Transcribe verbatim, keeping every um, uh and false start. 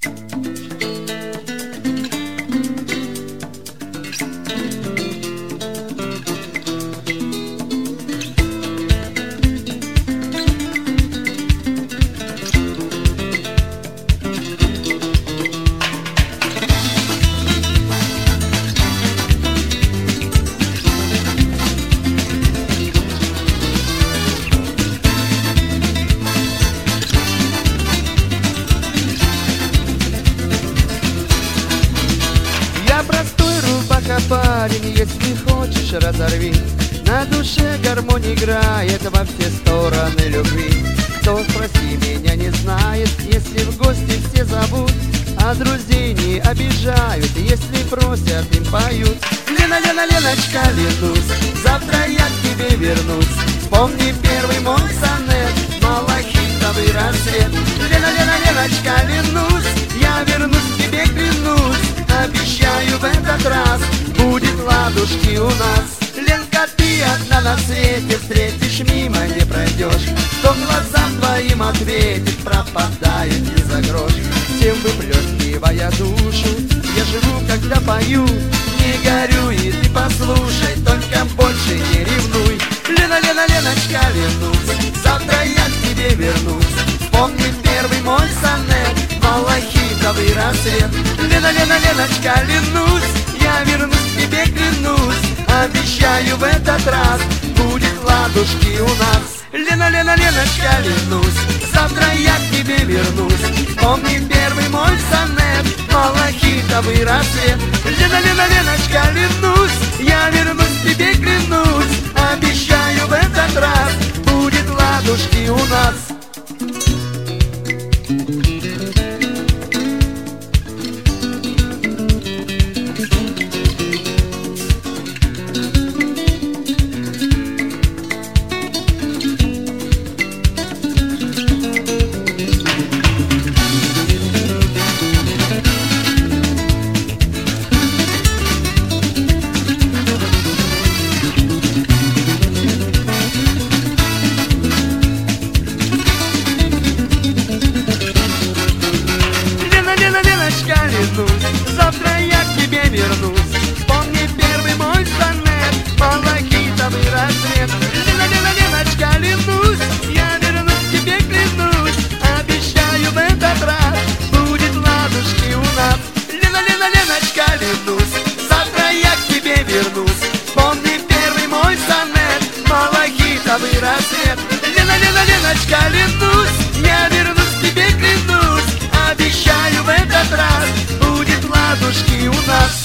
Парень, если хочешь, разорви. На душе гармонь играет во все стороны любви. Кто, спроси меня, не знает, если в гости все зовут, а друзей не обижают, если просят, им поют. Лена, Лена, Леночка, вернусь, завтра я к тебе вернусь. Вспомни первый мой сонет, малахитовый рассвет. Лена, Лена, Леночка, вернусь, я вернусь к тебе, клянусь. Обещаю, в этот раз будет ладушки у нас. Ленка, ты одна на свете, встретишь, мимо не пройдешь. Кто глазам твоим ответит, пропадает не за грош. Всем выплескивая душу, я живу, когда пою. Не горюй, и ты послушай, только больше не ревнуй. Лена, Лена, Леночка, вернусь, завтра я к тебе вернусь. Вспомни первый мой сонет, малахитовый рассвет. Лена, Лена, Леночка, вернусь, я вернусь к тебе, клянусь. Обещаю, в этот раз будет ладушки у нас. Лена, Лена, Леночка, вернусь, завтра я к тебе вернусь. Вспомни первый мой сонет, малахитовый рассвет. Лена, Лена, Леночка, вернусь, я вернусь к тебе, клянусь. Обещаю, в этот раз будет ладушки у нас. Завтра я к тебе вернусь. Вспомни первый мой сонет, малахитовый рассвет. Лена, Лена, Леночка, вернусь, я вернусь к тебе, клянусь. Обещаю, в этот раз будет ладушки у нас. Лена, Лена, Леночка, вернусь, завтра я к тебе вернусь. Вспомни первый мой сонет, малахитовый рассвет. Лена, Лена, Леночка, вернусь, я вернусь к тебе, клянусь. Обещаю, в этот раз будет ладушки у нас.